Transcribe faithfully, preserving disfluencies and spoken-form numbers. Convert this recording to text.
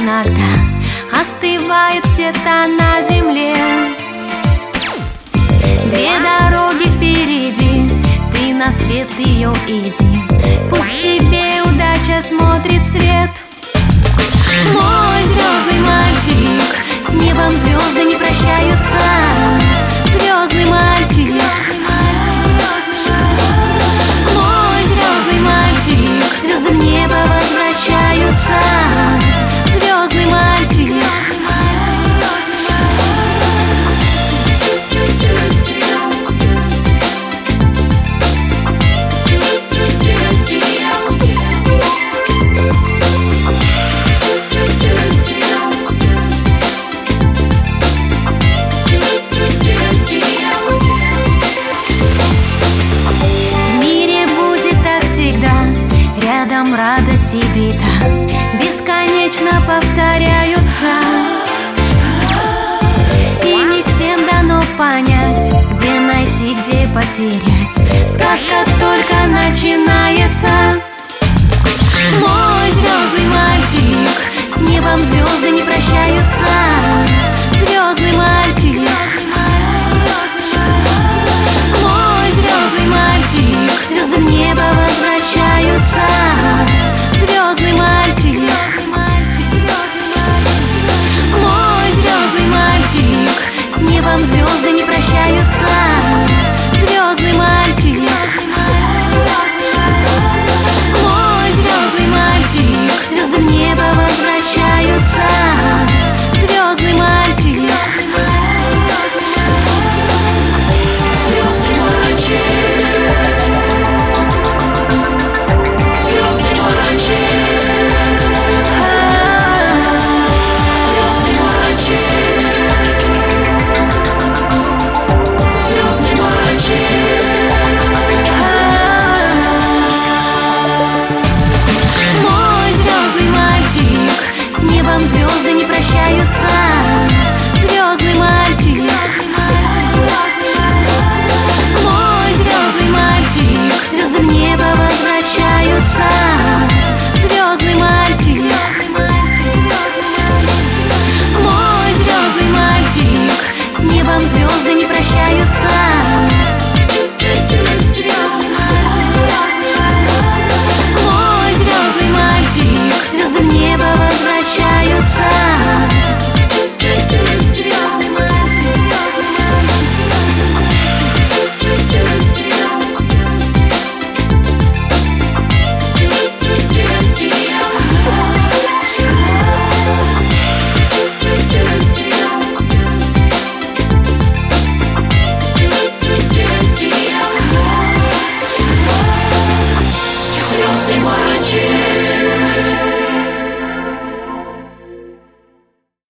иногда остывает где-то на земле. Две дороги впереди, ты на свет ее иди, пусть тебе удача смотрит вслед. Мой звездный мальчик, с небом звезды не прощаются. Звездный мальчик, мой звездный мальчик, звезды в небо возвращаются. Звездный мальчик. Рядом радость и беда бесконечно повторяются, и не всем дано понять, где найти, где потерять. Сказка только начинается. Мой звездный мальчик, с небом звезды не прощаются. Звездный мальчик.